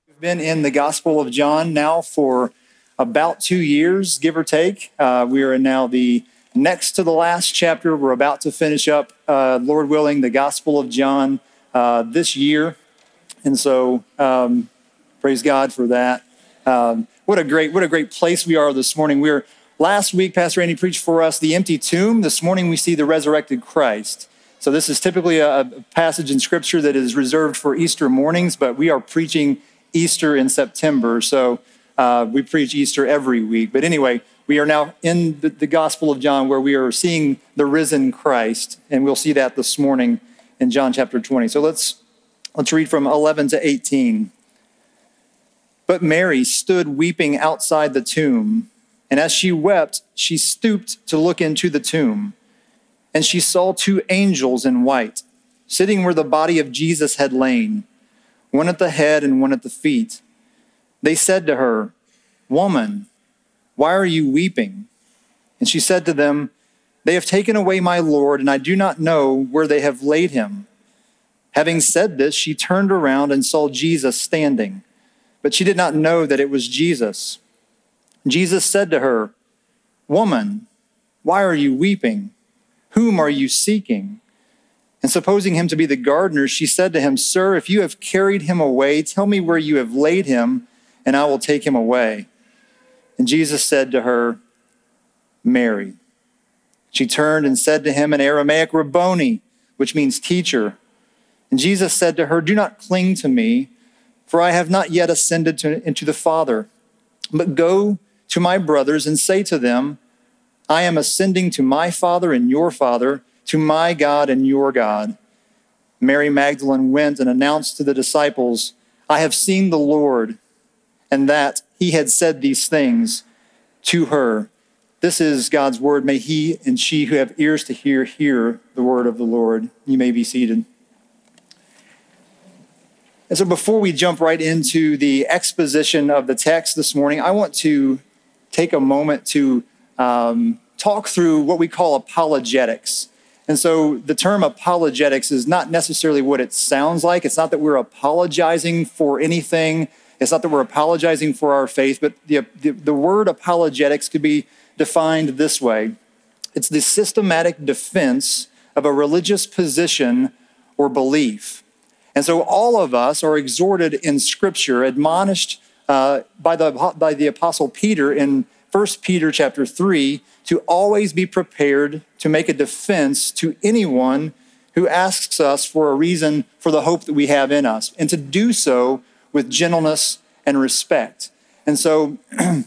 We've been in the Gospel of John now for about 2 years, give or take. We are in now the next to the last chapter. We're about to finish up, Lord willing, the Gospel of John this year. And so praise God for that. What a great place we are this morning. Last week, Pastor Andy preached for us the empty tomb. This morning we see the resurrected Christ. So this is typically a passage in Scripture that is reserved for Easter mornings, but we are preaching Easter in September, so we preach Easter every week. But anyway, we are now in the Gospel of John where we are seeing the risen Christ, and we'll see that this morning in John chapter 20. So let's read from 11 to 18. But Mary stood weeping outside the tomb, and as she wept, she stooped to look into the tomb. And she saw two angels in white, sitting where the body of Jesus had lain, one at the head and one at the feet. They said to her, "Woman, why are you weeping?" And she said to them, "They have taken away my Lord, and I do not know where they have laid him." Having said this, she turned around and saw Jesus standing, but she did not know that it was Jesus. Jesus said to her, "Woman, why are you weeping? Whom are you seeking?" And supposing him to be the gardener, she said to him, "Sir, if you have carried him away, tell me where you have laid him, and I will take him away." And Jesus said to her, "Mary." She turned and said to him in Aramaic, "Rabboni," which means teacher. And Jesus said to her, "Do not cling to me, for I have not yet ascended into the Father. But go to my brothers and say to them, I am ascending to my Father and your Father, to my God and your God." Mary Magdalene went and announced to the disciples, "I have seen the Lord," and that he had said these things to her. This is God's word. May he and she who have ears to hear the word of the Lord. You may be seated. And so before we jump right into the exposition of the text this morning, I want to take a moment to talk through what we call apologetics. And so the term apologetics is not necessarily what it sounds like. It's not that we're apologizing for anything. It's not that we're apologizing for our faith, but the word apologetics could be defined this way. It's the systematic defense of a religious position or belief. And so all of us are exhorted in Scripture, admonished by the Apostle Peter in 1 Peter chapter 3, to always be prepared to make a defense to anyone who asks us for a reason for the hope that we have in us, and to do so with gentleness and respect. And so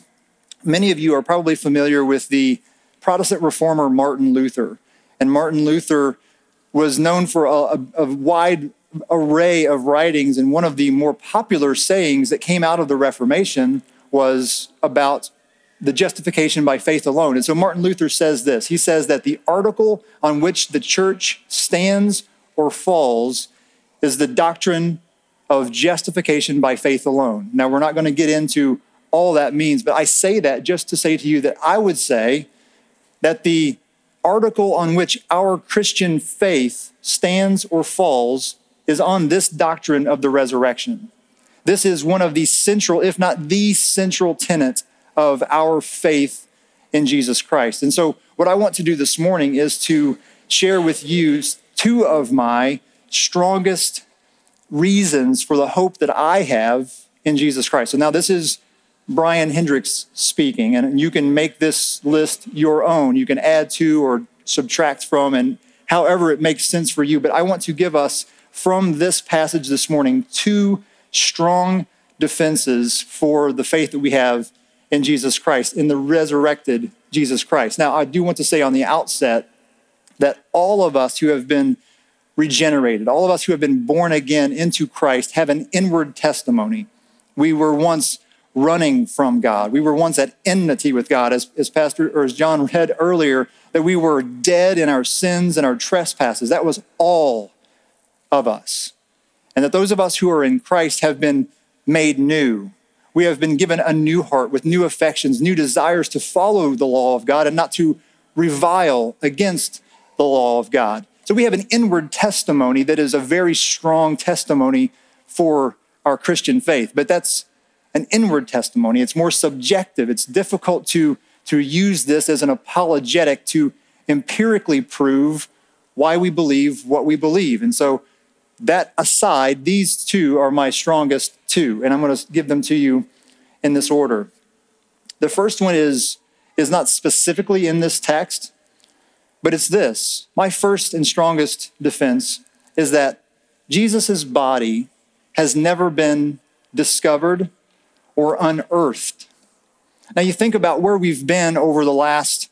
many of you are probably familiar with the Protestant reformer Martin Luther. And Martin Luther was known for a wide array of writings, and one of the more popular sayings that came out of the Reformation was about the justification by faith alone. And so Martin Luther says this. He says that the article on which the church stands or falls is the doctrine of justification by faith alone. Now, we're not going to get into all that means, but I say that just to say to you that I would say that the article on which our Christian faith stands or falls is on this doctrine of the resurrection. This is one of the central, if not the central tenet of our faith in Jesus Christ. And so what I want to do this morning is to share with you two of my strongest reasons for the hope that I have in Jesus Christ. So now this is Brian Hendricks speaking, and you can make this list your own. You can add to or subtract from, and however it makes sense for you. But I want to give us from this passage this morning two strong defenses for the faith that we have in Jesus Christ, in the resurrected Jesus Christ. Now, I do want to say on the outset that all of us who have been regenerated, all of us who have been born again into Christ, have an inward testimony. We were once running from God. We were once at enmity with God, as John read earlier, that we were dead in our sins and our trespasses. That was all of us. And that those of us who are in Christ have been made new. We have been given a new heart with new affections, new desires to follow the law of God and not to revile against the law of God. So we have an inward testimony that is a very strong testimony for our Christian faith. But that's an inward testimony. It's more subjective. It's difficult to use this as an apologetic to empirically prove why we believe what we believe. And so that aside, these two are my strongest two, and I'm going to give them to you in this order. The first one is not specifically in this text, but it's this. My first and strongest defense is that Jesus' body has never been discovered or unearthed. Now you think about where we've been over the last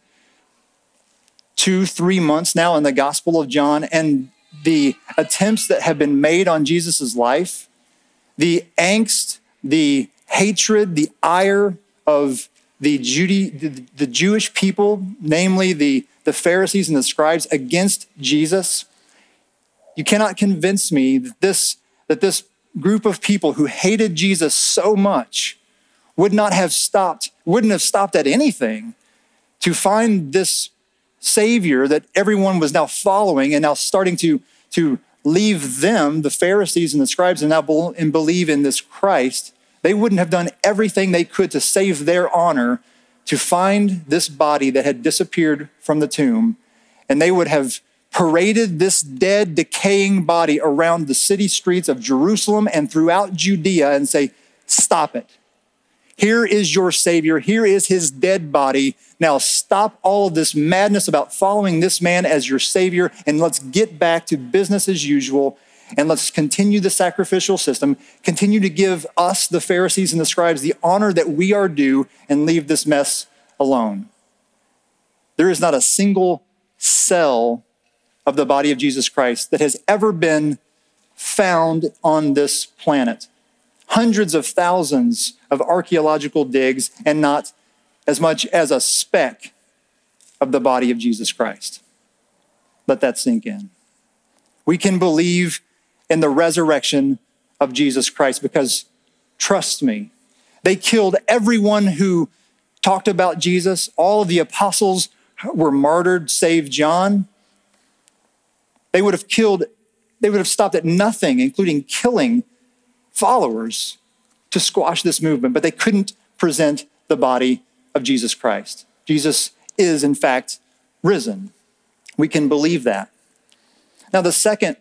2-3 months now in the Gospel of John, and the attempts that have been made on Jesus' life, the angst, the hatred, the ire of the Jewish people, namely the Pharisees and the scribes against Jesus. You cannot convince me that this group of people who hated Jesus so much wouldn't have stopped at anything to find this Savior that everyone was now following and now starting to leave them, the Pharisees and the scribes, and now believe in this Christ. They wouldn't have done everything they could to save their honor to find this body that had disappeared from the tomb. And they would have paraded this dead, decaying body around the city streets of Jerusalem and throughout Judea and say, stop it. Here is your Savior. Here is his dead body. Now stop all of this madness about following this man as your Savior, and let's get back to business as usual, and let's continue the sacrificial system, continue to give us, the Pharisees and the scribes, the honor that we are due, and leave this mess alone. There is not a single cell of the body of Jesus Christ that has ever been found on this planet. Hundreds of thousands of archaeological digs, and not as much as a speck of the body of Jesus Christ. Let that sink in. We can believe in the resurrection of Jesus Christ because, trust me, they killed everyone who talked about Jesus. All of the apostles were martyred, save John. They would have stopped at nothing, including killing followers, to squash this movement, but they couldn't present the body of Jesus Christ. Jesus is, in fact, risen. We can believe that. Now, the second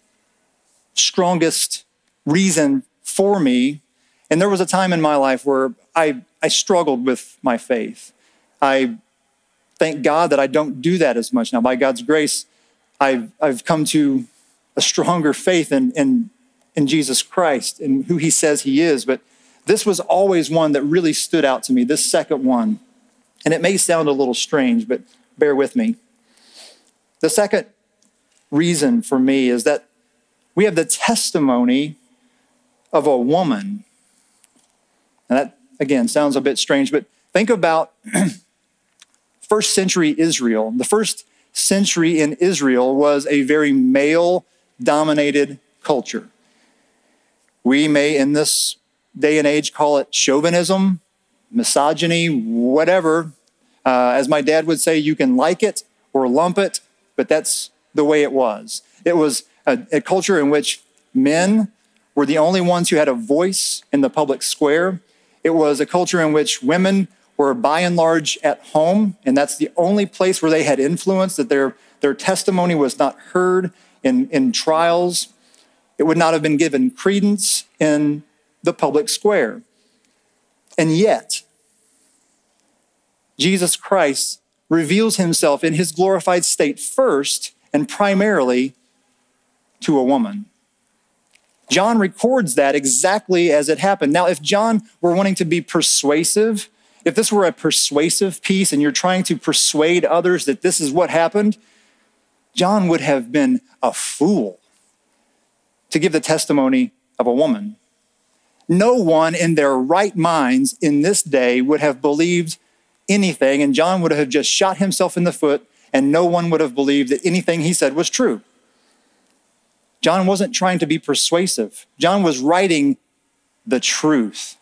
strongest reason for me, and there was a time in my life where I struggled with my faith. I thank God that I don't do that as much now. By God's grace, I've come to a stronger faith in Jesus Christ and who he says he is. But this was always one that really stood out to me, this second one. And it may sound a little strange, but bear with me. The second reason for me is that we have the testimony of a woman. And that, again, sounds a bit strange, but think about first century Israel. The first century in Israel was a very male-dominated culture. We may, in this day and age, call it chauvinism, misogyny, whatever. As my dad would say, you can like it or lump it, but that's the way it was. It was a culture in which men were the only ones who had a voice in the public square. It was a culture in which women were by and large at home, and that's the only place where they had influence, that their testimony was not heard in trials. It would not have been given credence in the public square. And yet, Jesus Christ reveals himself in his glorified state first and primarily to a woman. John records that exactly as it happened. Now, if John were wanting to be persuasive, if this were a persuasive piece and you're trying to persuade others that this is what happened, John would have been a fool to give the testimony of a woman. No one in their right minds in this day would have believed anything, and John would have just shot himself in the foot, and no one would have believed that anything he said was true. John wasn't trying to be persuasive. John was writing the truth.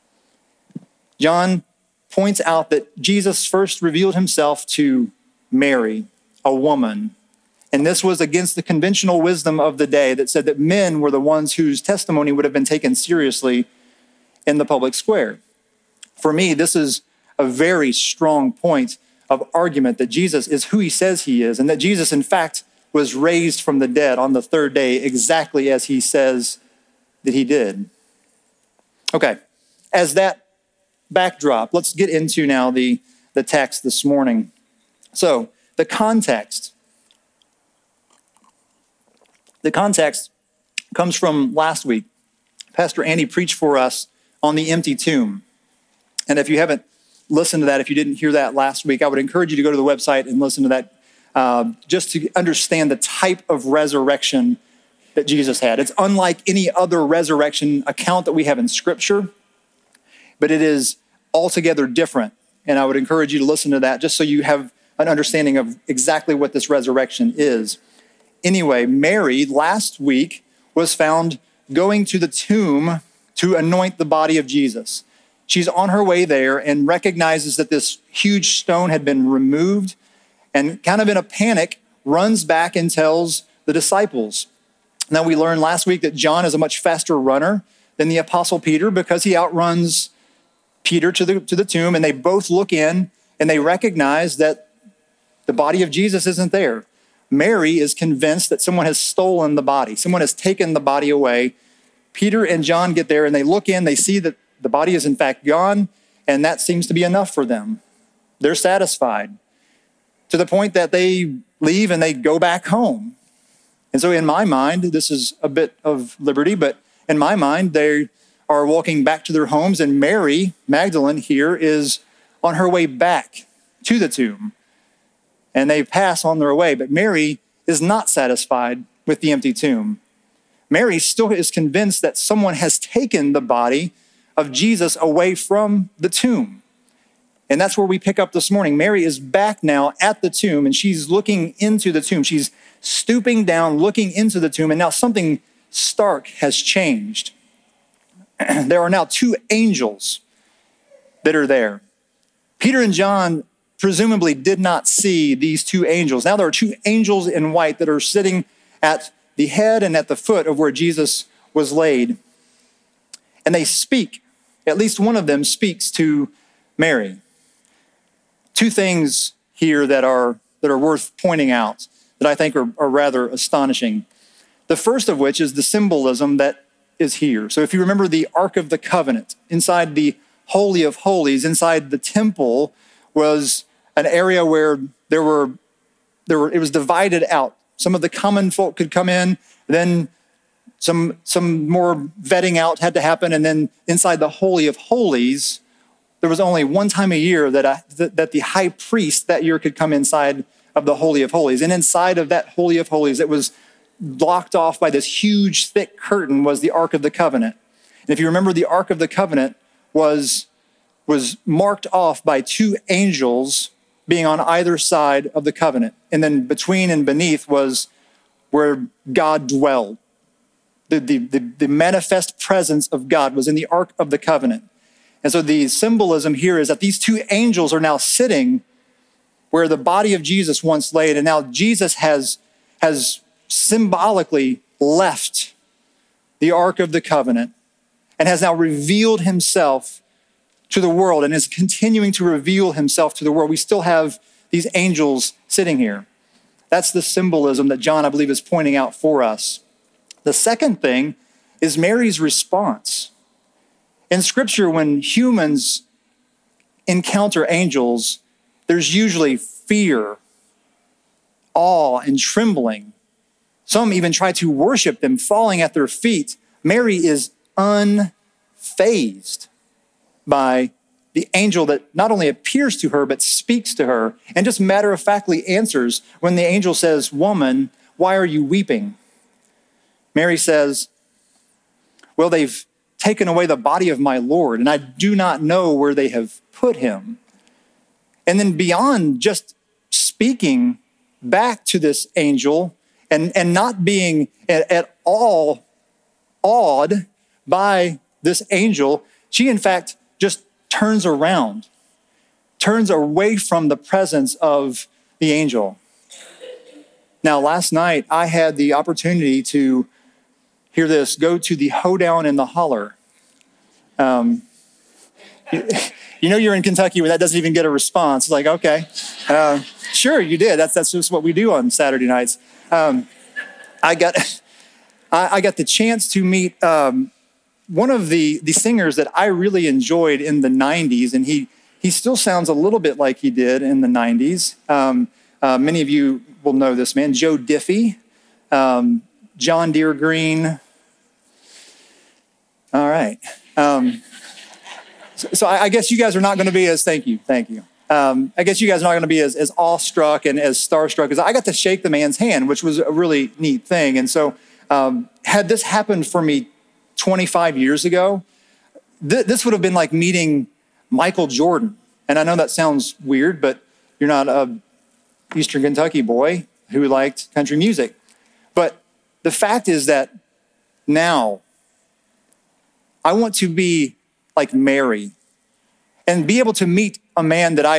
John points out that Jesus first revealed himself to Mary, a woman, And this was against the conventional wisdom of the day that said that men were the ones whose testimony would have been taken seriously in the public square. For me, this is a very strong point of argument that Jesus is who he says he is, and that Jesus, in fact, was raised from the dead on the third day exactly as he says that he did. Okay, as that backdrop, let's get into now the text this morning. So, the context. The context comes from last week. Pastor Andy preached for us on the empty tomb. And if you haven't listened to that, if you didn't hear that last week, I would encourage you to go to the website and listen to that just to understand the type of resurrection that Jesus had. It's unlike any other resurrection account that we have in Scripture, but it is altogether different. And I would encourage you to listen to that just so you have an understanding of exactly what this resurrection is. Anyway, Mary last week was found going to the tomb to anoint the body of Jesus. She's on her way there and recognizes that this huge stone had been removed, and kind of in a panic runs back and tells the disciples. Now, we learned last week that John is a much faster runner than the Apostle Peter because he outruns Peter to the tomb, and they both look in and they recognize that the body of Jesus isn't there. Mary is convinced that someone has stolen the body. Someone has taken the body away. Peter and John get there and they look in, they see that the body is in fact gone, and that seems to be enough for them. They're satisfied to the point that they leave and they go back home. And so in my mind, this is a bit of liberty, but in my mind, they are walking back to their homes, and Mary Magdalene here is on her way back to the tomb. And they pass on their way, but Mary is not satisfied with the empty tomb. Mary still is convinced that someone has taken the body of Jesus away from the tomb. And that's where we pick up this morning. Mary is back now at the tomb, and she's looking into the tomb. She's stooping down, looking into the tomb, and now something stark has changed. There are now two angels that are there. Peter and John presumably did not see these two angels. Now there are two angels in white that are sitting at the head and at the foot of where Jesus was laid. And they speak. At least one of them speaks to Mary. Two things here that are worth pointing out that I think are rather astonishing. The first of which is the symbolism that is here. So if you remember the Ark of the Covenant, inside the Holy of Holies, inside the temple was an area where it was divided out. Some of the common folk could come in, then some more vetting out had to happen, and then inside the Holy of Holies, there was only one time a year that the high priest that year could come inside of the Holy of Holies. And inside of that Holy of Holies, it was blocked off by this huge, thick curtain, was the Ark of the Covenant. And if you remember, the Ark of the Covenant was marked off by two angels being on either side of the covenant. And then between and beneath was where God dwelled. The manifest presence of God was in the Ark of the Covenant. And so the symbolism here is that these two angels are now sitting where the body of Jesus once laid, and now Jesus has symbolically left the Ark of the Covenant and has now revealed himself to the world and is continuing to reveal himself to the world. We still have these angels sitting here. That's the symbolism that John, I believe, is pointing out for us. The second thing is Mary's response. In Scripture, when humans encounter angels, there's usually fear, awe, and trembling. Some even try to worship them, falling at their feet. Mary is unfazed by the angel that not only appears to her, but speaks to her, and just matter-of-factly answers when the angel says, "Woman, why are you weeping?" Mary says, "Well, they've taken away the body of my Lord, and I do not know where they have put him." And then beyond just speaking back to this angel and not being at all awed by this angel, she in fact just turns around, turns away from the presence of the angel. Now, last night, I had the opportunity to hear this, go to the Hoedown in the Holler. You know you're in Kentucky when that doesn't even get a response. It's like, okay, sure, you did. That's just what we do on Saturday nights. I got the chance to meet one of the singers that I really enjoyed in the 90s, and he still sounds a little bit like he did in the 90s. Many of you will know this man, Joe Diffie, John Deere Green. All right. So I guess you guys are not going to be as, thank you. I guess you guys are not going to be as awestruck and as starstruck as I got to shake the man's hand, which was a really neat thing. And so had this happened for me 25 years ago, this would have been like meeting Michael Jordan. And I know that sounds weird, but you're not a Eastern Kentucky boy who liked country music. But the fact is that now I want to be like Mary and be able to meet a man that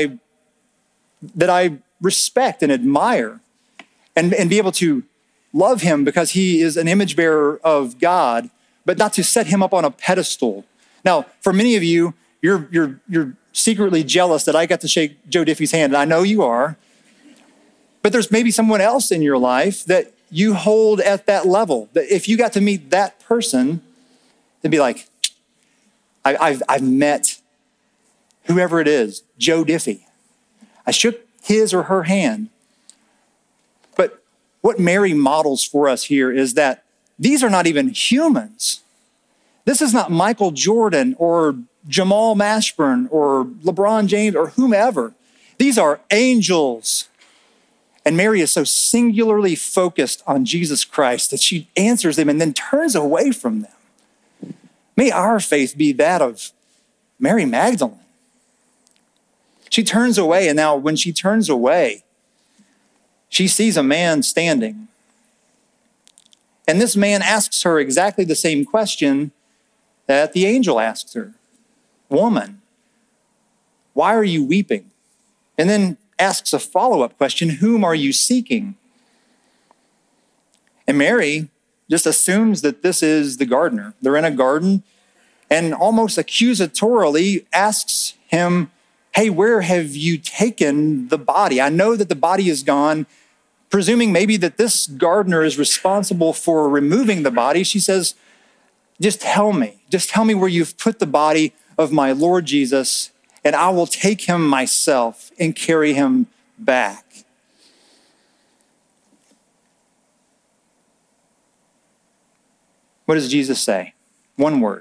I respect and admire and be able to love him because he is an image bearer of God, but not to set him up on a pedestal. Now, for many of you, you're secretly jealous that I got to shake Joe Diffie's hand, and I know you are. But there's maybe someone else in your life that you hold at that level. That if you got to meet that person, it'd be like, I've met whoever it is, Joe Diffie. I shook his or her hand. But what Mary models for us here is that these are not even humans. This is not Michael Jordan or Jamal Mashburn or LeBron James or whomever. These are angels. And Mary is so singularly focused on Jesus Christ that she answers them and then turns away from them. May our faith be that of Mary Magdalene. She turns away, and now when she turns away, she sees a man standing. And this man asks her exactly the same question that the angel asks her. Woman, why are you weeping? And then asks a follow-up question, whom are you seeking? And Mary just assumes that this is the gardener. They're in a garden and almost accusatorily asks him, hey, where have you taken the body? I know that the body is gone, presuming maybe that this gardener is responsible for removing the body. She says, just tell me where you've put the body of my Lord Jesus, and I will take him myself and carry him back. What does Jesus say? One word.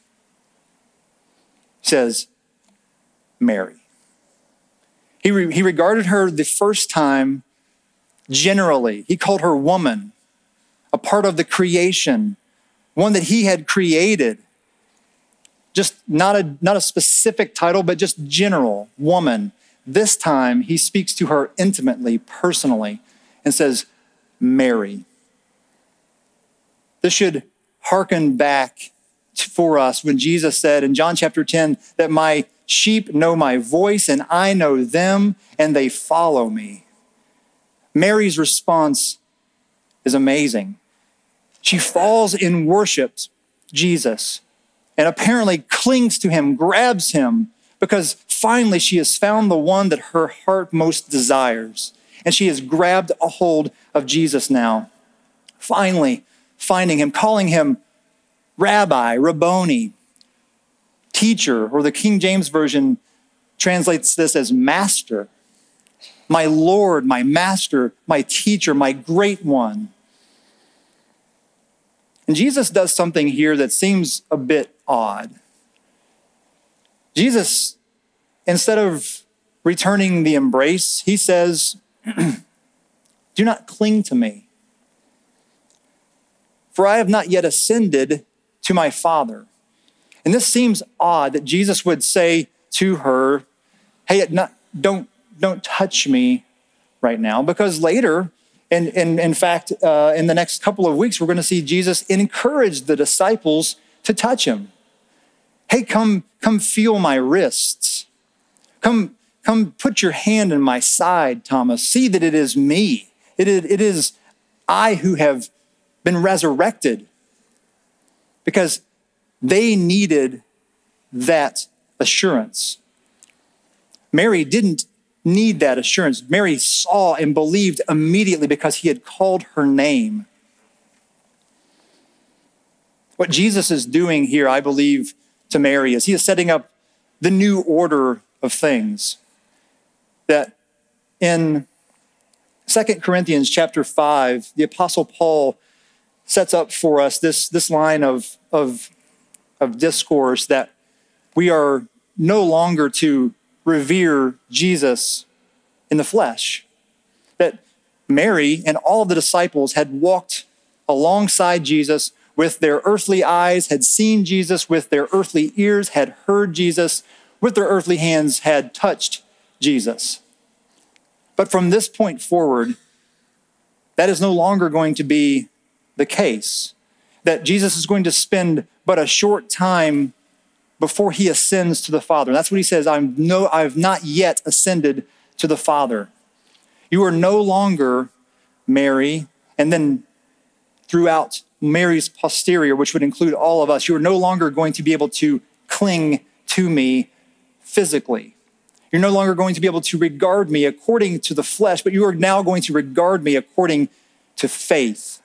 He says, Mary. He regarded her the first time generally. He called her woman, a part of the creation, one that he had created. Just not a specific title, but just general, woman. This time, he speaks to her intimately, personally, and says, Mary. This should hearken back for us when Jesus said in John chapter 10 that my sheep know my voice and I know them and they follow me. Mary's response is amazing. She falls in worship, Jesus, and apparently clings to him, grabs him, because finally she has found the one that her heart most desires. And she has grabbed a hold of Jesus now. Finally finding him, calling him Rabbi, Rabboni, teacher, or the King James Version translates this as master. My Lord, my master, my teacher, my great one. And Jesus does something here that seems a bit odd. Jesus, instead of returning the embrace, he says, do not cling to me, for I have not yet ascended to my Father. And this seems odd that Jesus would say to her, hey, don't touch me right now, because later, and in fact, in the next couple of weeks, we're going to see Jesus encourage the disciples to touch him. Hey, come feel my wrists. Come put your hand in my side, Thomas. See that it is me. It is I who have been resurrected, because they needed that assurance. Mary didn't need that assurance. Mary saw and believed immediately because he had called her name. What Jesus is doing here, I believe, to Mary is he is setting up the new order of things. That in 2 Corinthians chapter 5, the Apostle Paul sets up for us this line of discourse that we are no longer to revere Jesus in the flesh. That Mary and all of the disciples had walked alongside Jesus with their earthly eyes, had seen Jesus with their earthly ears, had heard Jesus, with their earthly hands had touched Jesus. But from this point forward, that is no longer going to be the case. That Jesus is going to spend but a short time before he ascends to the Father. And that's what he says, I've not yet ascended to the Father. You are no longer Mary, and then throughout Mary's posterior, which would include all of us, you are no longer going to be able to cling to me physically. You're no longer going to be able to regard me according to the flesh, but you are now going to regard me according to faith.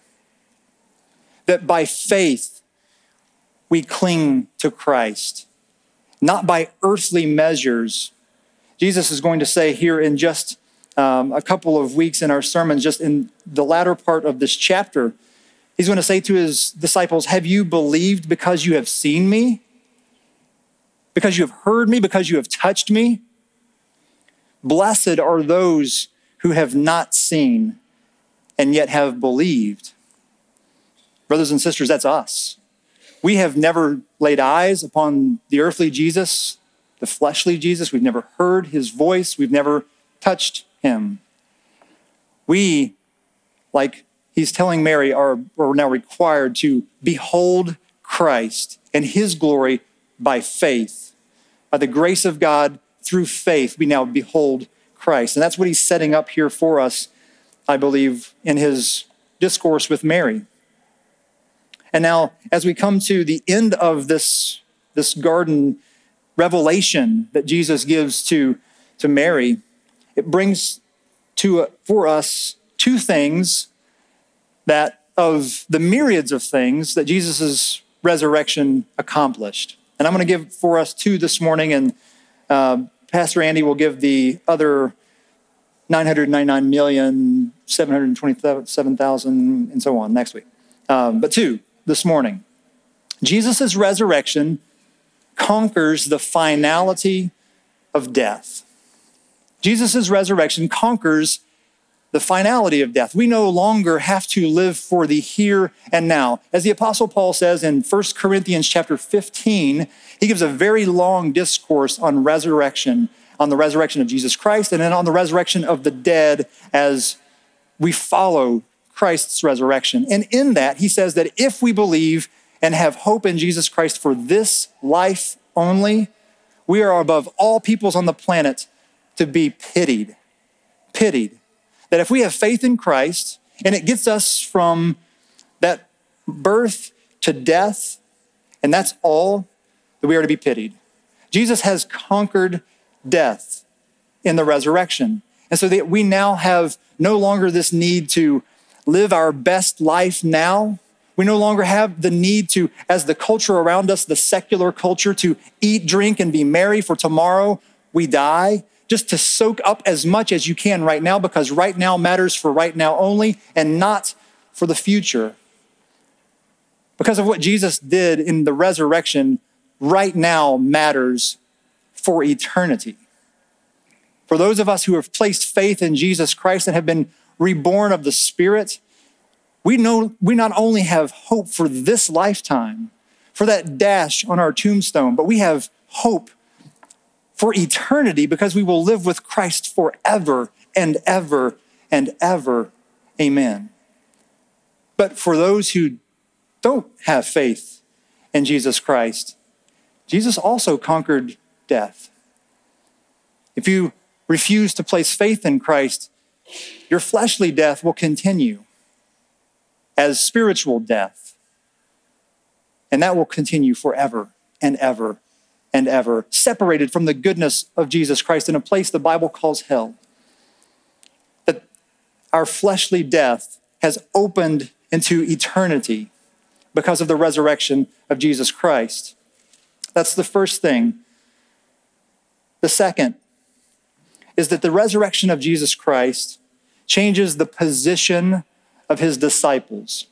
That by faith, we cling to Christ, not by earthly measures. Jesus is going to say here in just a couple of weeks in our sermons, just in the latter part of this chapter, he's going to say to his disciples, have you believed because you have seen me? Because you have heard me? Because you have touched me? Blessed are those who have not seen and yet have believed. Brothers and sisters, that's us. We have never laid eyes upon the earthly Jesus, the fleshly Jesus. We've never heard his voice. We've never touched him. We, like he's telling Mary, are now required to behold Christ and his glory by faith. By the grace of God, through faith, we now behold Christ. And that's what he's setting up here for us, I believe, in his discourse with Mary. And now, as we come to the end of this garden revelation that Jesus gives to Mary, it brings for us two things that of the myriads of things that Jesus' resurrection accomplished. And I'm going to give for us two this morning, and Pastor Andy will give the other 999,727,000 and so on next week. But two this morning. Jesus' resurrection conquers the finality of death. Jesus' resurrection conquers the finality of death. We no longer have to live for the here and now. As the Apostle Paul says in 1 Corinthians chapter 15, he gives a very long discourse on resurrection, on the resurrection of Jesus Christ, and then on the resurrection of the dead as we follow Christ's resurrection. And in that, he says that if we believe and have hope in Jesus Christ for this life only, we are above all peoples on the planet to be pitied. Pitied. That if we have faith in Christ, and it gets us from that birth to death, and that's all, that we are to be pitied. Jesus has conquered death in the resurrection. And so that we now have no longer this need to live our best life now. We no longer have the need to, as the culture around us, the secular culture, to eat, drink, and be merry, for tomorrow we die. Just to soak up as much as you can right now, because right now matters for right now only and not for the future. Because of what Jesus did in the resurrection, right now matters for eternity. For those of us who have placed faith in Jesus Christ and have been reborn of the Spirit, we not only have hope for this lifetime, for that dash on our tombstone, but we have hope for eternity, because we will live with Christ forever and ever and ever. Amen. But for those who don't have faith in Jesus Christ, Jesus also conquered death. If you refuse to place faith in Christ, your fleshly death will continue. as spiritual death. And that will continue forever and ever and ever, separated from the goodness of Jesus Christ in a place the Bible calls hell. That our fleshly death has opened into eternity because of the resurrection of Jesus Christ. That's the first thing. The second is that the resurrection of Jesus Christ changes the position of his disciples.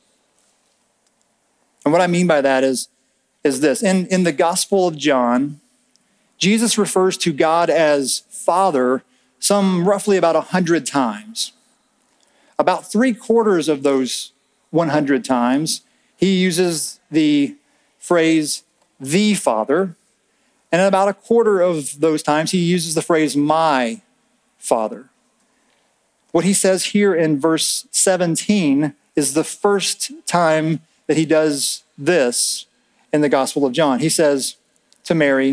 And what I mean by that is this. In the Gospel of John, Jesus refers to God as Father some roughly about 100 times. About 3/4 of those 100 times, he uses the phrase, the Father. And about 1/4 of those times, he uses the phrase, my Father. What he says here in verse 17 is the first time that he does this in the Gospel of John. He says to Mary,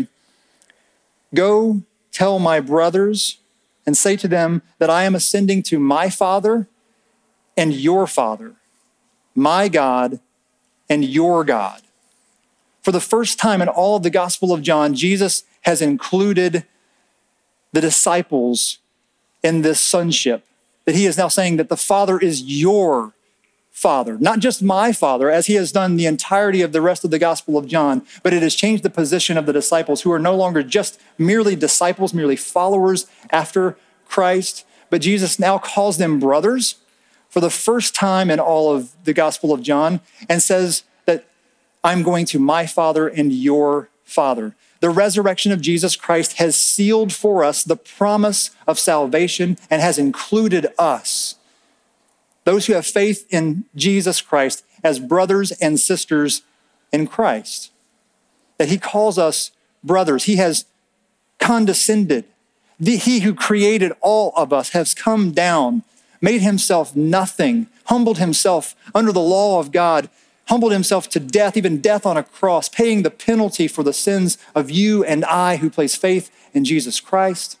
"Go tell my brothers and say to them that I am ascending to my Father and your Father, my God and your God." For the first time in all of the Gospel of John, Jesus has included the disciples in this sonship, that he is now saying that the Father is your Father, not just my Father, as he has done the entirety of the rest of the Gospel of John, but it has changed the position of the disciples, who are no longer just merely disciples, merely followers after Christ, but Jesus now calls them brothers for the first time in all of the Gospel of John, and says that I'm going to my Father and your Father. The resurrection of Jesus Christ has sealed for us the promise of salvation and has included us, those who have faith in Jesus Christ, as brothers and sisters in Christ. That he calls us brothers. He has condescended. He who created all of us has come down, made himself nothing, humbled himself under the law of God, humbled himself to death, even death on a cross, paying the penalty for the sins of you and I who place faith in Jesus Christ,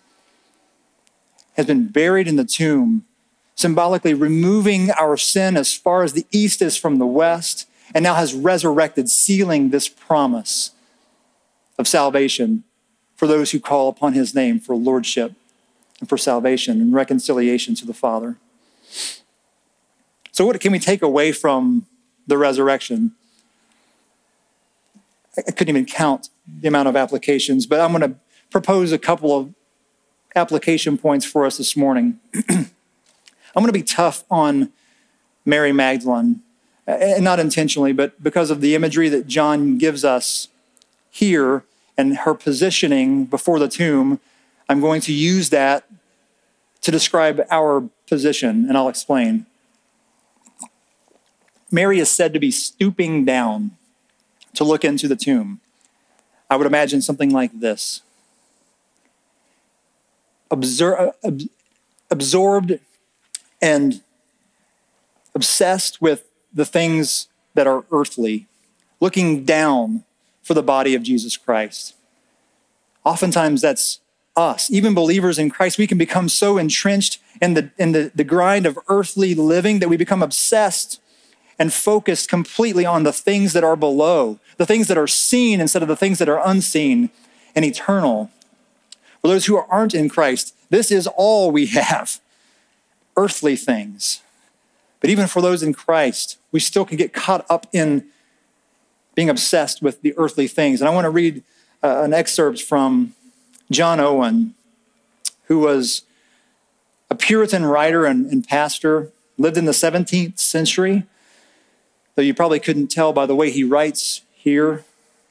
has been buried in the tomb, symbolically removing our sin as far as the east is from the west, and now has resurrected, sealing this promise of salvation for those who call upon his name for lordship and for salvation and reconciliation to the Father. So what can we take away from the resurrection? I couldn't even count the amount of applications, but I'm going to propose a couple of application points for us this morning. I'm going to be tough on Mary Magdalene, and not intentionally, but because of the imagery that John gives us here and her positioning before the tomb, I'm going to use that to describe our position, and I'll explain. Mary is said to be stooping down to look into the tomb. I would imagine something like this. Absorbed and obsessed with the things that are earthly, looking down for the body of Jesus Christ. Oftentimes that's us. Even believers in Christ, we can become so entrenched in the grind of earthly living that we become obsessed and focused completely on the things that are below, the things that are seen instead of the things that are unseen and eternal. For those who aren't in Christ, this is all we have, earthly things. But even for those in Christ, we still can get caught up in being obsessed with the earthly things. And I want to read an excerpt from John Owen, who was a Puritan writer and pastor, lived in the 17th century, though you probably couldn't tell by the way he writes here.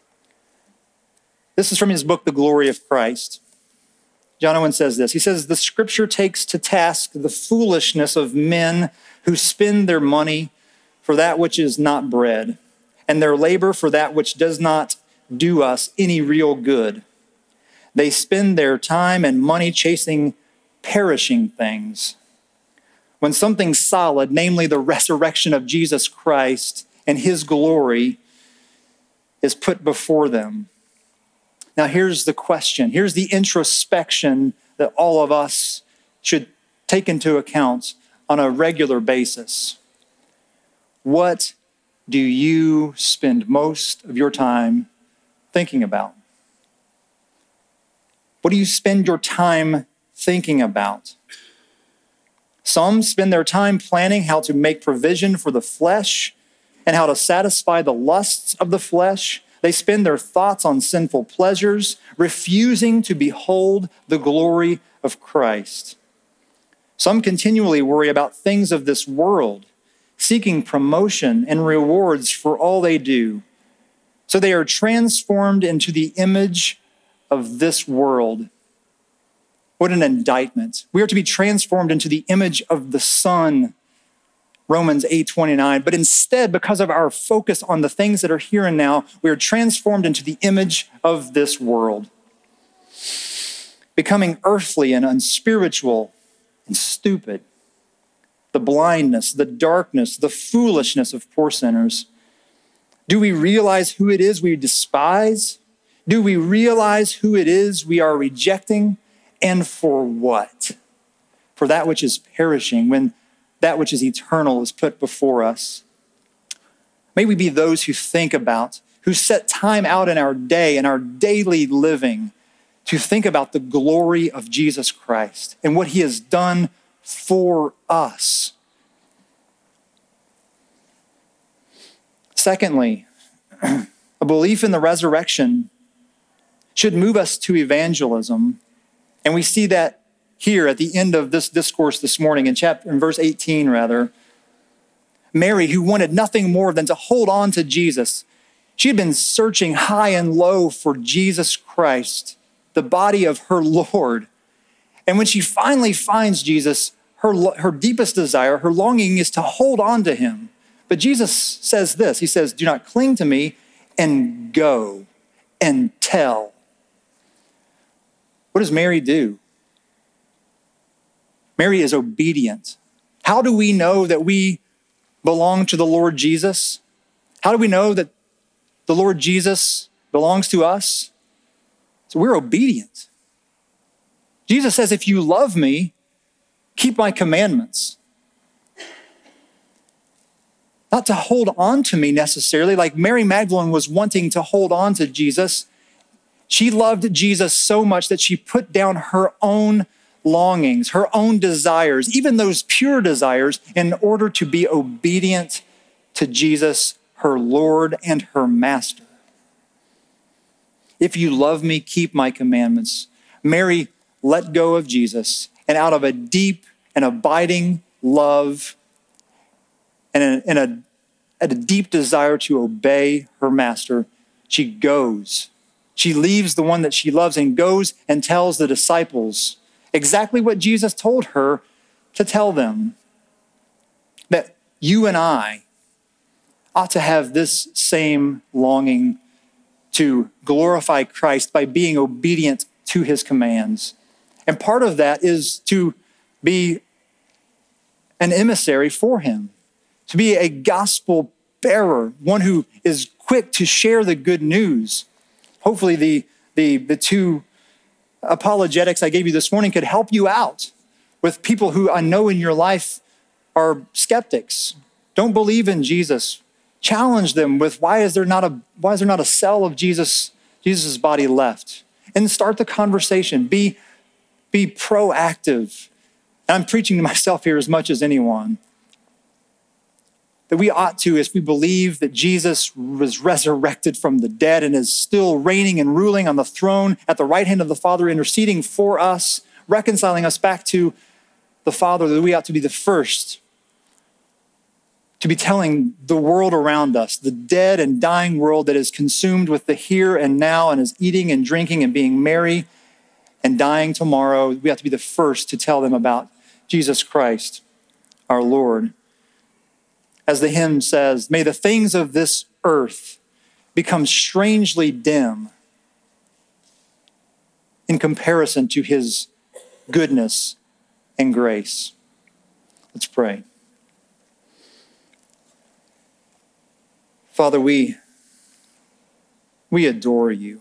This is from his book, The Glory of Christ. John Owen says this. He says, "The scripture takes to task the foolishness of men who spend their money for that which is not bread, and their labor for that which does not do us any real good. They spend their time and money chasing perishing things, when something solid, namely the resurrection of Jesus Christ and his glory, is put before them." Now here's the question. Here's the introspection that all of us should take into account on a regular basis. What do you spend most of your time thinking about? What do you spend your time thinking about? Some spend their time planning how to make provision for the flesh and how to satisfy the lusts of the flesh. They spend their thoughts on sinful pleasures, refusing to behold the glory of Christ. Some continually worry about things of this world, seeking promotion and rewards for all they do. So they are transformed into the image of this world. What an indictment. We are to be transformed into the image of the Son, Romans 8:29. But instead, because of our focus on the things that are here and now, we are transformed into the image of this world, becoming earthly and unspiritual and stupid. The blindness, the darkness, the foolishness of poor sinners. Do we realize who it is we despise? Do we realize who it is we are rejecting? And for what? For that which is perishing, when that which is eternal is put before us. May we be those who think about, who set time out in our day and our daily living to think about the glory of Jesus Christ and what he has done for us. Secondly, a belief in the resurrection should move us to evangelism. And we see that here at the end of this discourse this morning in verse 18 rather. Mary, who wanted nothing more than to hold on to Jesus, she had been searching high and low for Jesus Christ, the body of her Lord. And when she finally finds Jesus, her deepest desire, her longing is to hold on to him. But Jesus says this, he says, do not cling to me, and go and tell. What does Mary do? Mary is obedient. How do we know that we belong to the Lord Jesus? How do we know that the Lord Jesus belongs to us? So we're obedient. Jesus says, if you love me, keep my commandments. Not to hold on to me necessarily, like Mary Magdalene was wanting to hold on to Jesus. She loved Jesus so much that she put down her own longings, her own desires, even those pure desires, in order to be obedient to Jesus, her Lord and her Master. If you love me, keep my commandments. Mary let go of Jesus, and out of a deep and abiding love and a deep desire to obey her Master, she goes. She leaves the one that she loves and goes and tells the disciples exactly what Jesus told her to tell them. That you and I ought to have this same longing to glorify Christ by being obedient to his commands. And part of that is to be an emissary for him, to be a gospel bearer, one who is quick to share the good news. Hopefully the two apologetics I gave you this morning could help you out with people who I know in your life are skeptics, don't believe in Jesus. Challenge them with why is there not a cell of Jesus' body left? And start the conversation. Be proactive. And I'm preaching to myself here as much as anyone. That we ought to, as we believe that Jesus was resurrected from the dead and is still reigning and ruling on the throne at the right hand of the Father, interceding for us, reconciling us back to the Father, that we ought to be the first to be telling the world around us, the dead and dying world that is consumed with the here and now and is eating and drinking and being merry and dying tomorrow. We have to be the first to tell them about Jesus Christ, our Lord. As the hymn says, may the things of this earth become strangely dim in comparison to his goodness and grace. Let's pray. Father, we adore you.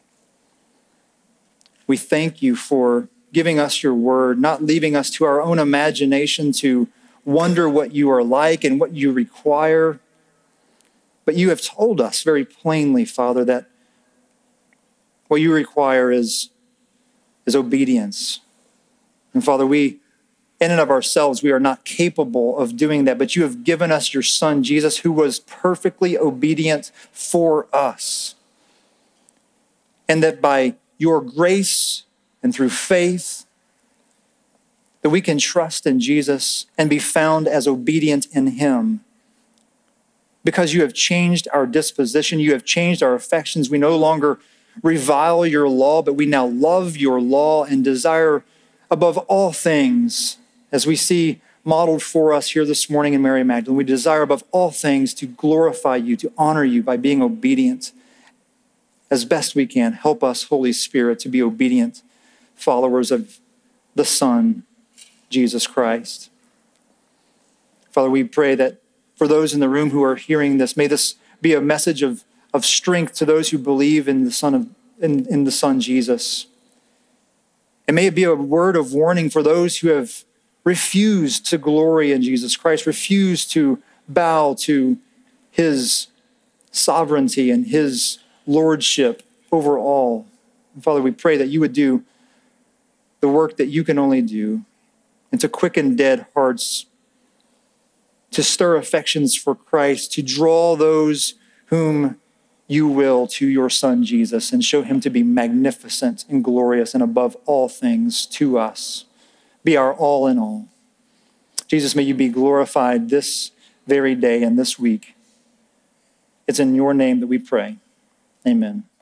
We thank you for giving us your word, not leaving us to our own imagination to wonder what you are like and what you require. But you have told us very plainly, Father, that what you require is obedience. And Father, we, in and of ourselves, we are not capable of doing that, but you have given us your Son, Jesus, who was perfectly obedient for us. And that by your grace and through faith, that we can trust in Jesus and be found as obedient in him. Because you have changed our disposition, you have changed our affections. We no longer revile your law, but we now love your law and desire above all things, as we see modeled for us here this morning in Mary Magdalene, we desire above all things to glorify you, to honor you by being obedient as best we can. Help us, Holy Spirit, to be obedient followers of the Son, Jesus Christ. Father, we pray that for those in the room who are hearing this, may this be a message of strength to those who believe in the Son Jesus. And may it be a word of warning for those who have refused to glory in Jesus Christ, refused to bow to his sovereignty and his lordship over all. And Father, we pray that you would do the work that you can only do, and to quicken dead hearts, to stir affections for Christ, to draw those whom you will to your Son, Jesus, and show him to be magnificent and glorious and above all things to us. Be our all in all. Jesus, may you be glorified this very day and this week. It's in your name that we pray. Amen.